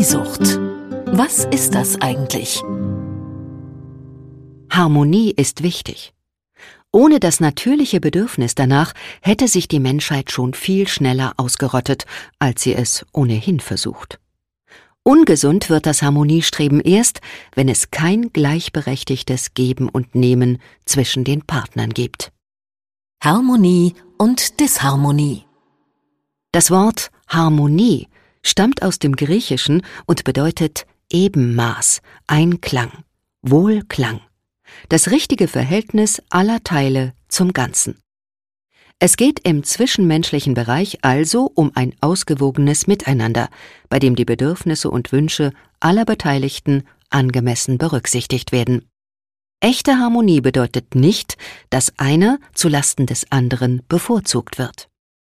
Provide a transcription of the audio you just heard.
Harmoniesucht. Was ist das eigentlich? Harmonie ist wichtig. Ohne das natürliche Bedürfnis danach hätte sich die Menschheit schon viel schneller ausgerottet, als sie es ohnehin versucht. Ungesund wird das Harmoniestreben erst, wenn es kein gleichberechtigtes Geben und Nehmen zwischen den Partnern gibt. Harmonie und Disharmonie. Das Wort Harmonie stammt aus dem Griechischen und bedeutet Ebenmaß, Einklang, Wohlklang, das richtige Verhältnis aller Teile zum Ganzen. Es geht im zwischenmenschlichen Bereich also um ein ausgewogenes Miteinander, bei dem die Bedürfnisse und Wünsche aller Beteiligten angemessen berücksichtigt werden. Echte Harmonie bedeutet nicht, dass einer zu Lasten des anderen bevorzugt wird.